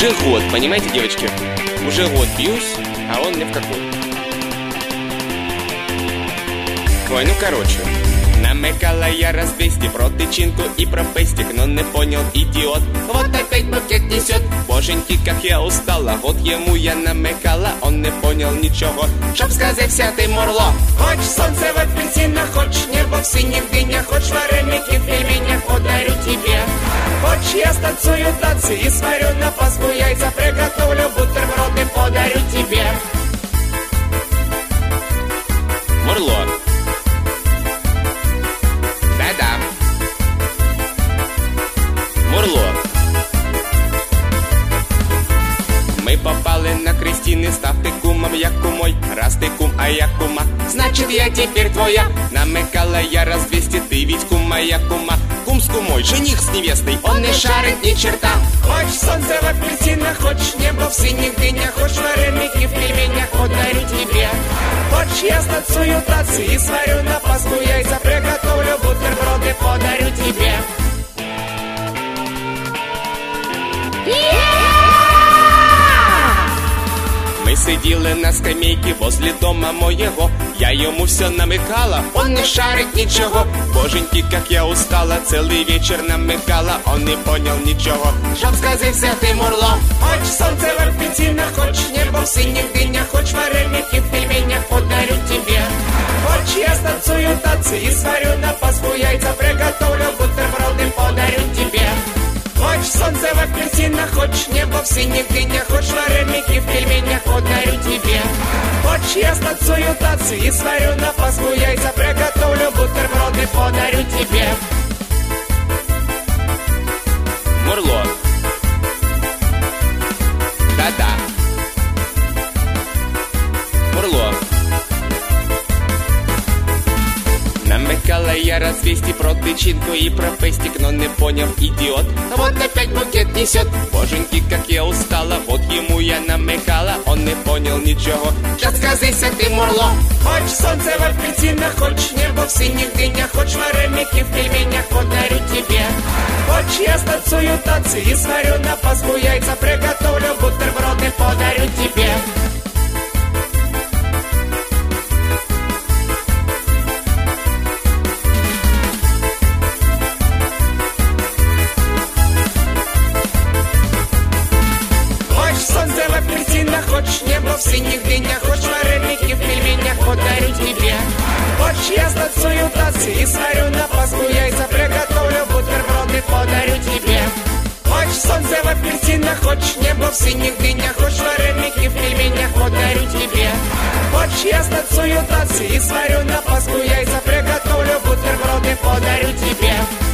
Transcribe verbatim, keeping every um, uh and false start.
Уже год, понимаете, девочки? Уже год бьюсь, а он ни в какой. Ой, ну короче. Намекала я раз двести про тычинку и про пестик, но не понял идиот. Вот опять букет несет. Боженьки, как я устала. Вот ему я намекала, он не понял ничего. Чтоб сказать вся ты мурло. Хочешь солнце в апельсинах, хочешь небо в синих дынях, хочешь вареники в пельменях, подарю тебе. Хочешь я станцую танцы и сварю на Пасху яйца, приготовлю бутерброды, подарю тебе. Мурло. Да-да. Мурло. Мы попали на крестины, став ты кумом, я кумой. Раз ты кум, а я кума, значит я теперь твоя. Намекала я раз двести, ты ведь кума, я кума. Кум с кумой, жених с невестой, он не шарит ни черта. Хочешь солнце в апельсинах, хочешь небо в синих дынях, хочешь вареники в пельменях, подарю тебе. Хочешь я станцую танцы и сварю на Пасху яйца, приготовлю бутерброды, подарю тебе. Мы сидели на скамейке возле дома моего. Я ему все намекала, он не шарит ничего. Боженьки, как я устала, целый вечер намекала, он не понял ничего. Чтоб сказать вся ты мурло. Хочешь солнце в апельсинах, хочешь небо в синих дынях, хочешь вареники в пельменях, подарю тебе. Хочешь я станцую танцы и сварю на Пасху яйца, приготовлю бутерброды, подарю тебе. Хочешь солнце в апельсинах, хочешь небо в синих дынях, хочешь вареники в пельменях, подарю тебе. Хочешь я станцую танцы и сварю на Пасху яйца, приготовлю бутерброды, подарю тебе. Мурло. Да-да. Мурло. Намекала я раз двести про тычинку и про пестик, но не понял идиот. Вот опять букет несет. Боженьки, как я устала, вот ему я намекала, он не понял ничего. Сейчас сказайся ты мурло. Хочешь солнце в апельсинах, хочешь небо в синих дынях, хочешь вареники в пельменях, подарю тебе. Хочешь я станцую танцы и сварю на Пасху яйца, приготовлю бутерброды, подарю тебе. Хочешь небо в синих дынях, хочешь вареники в пельменях, подарю тебе. Хочешь я станцую танцы и сварю на Пасху яйца, приготовлю бутерброды, подарю тебе. Хочешь солнце в апельсинах, хочешь небо в синих дынях, хочешь вареники в пельменях, подарю тебе. Хочешь я станцую танцы и сварю на Пасху яйца, приготовлю бутерброды, подарю тебе.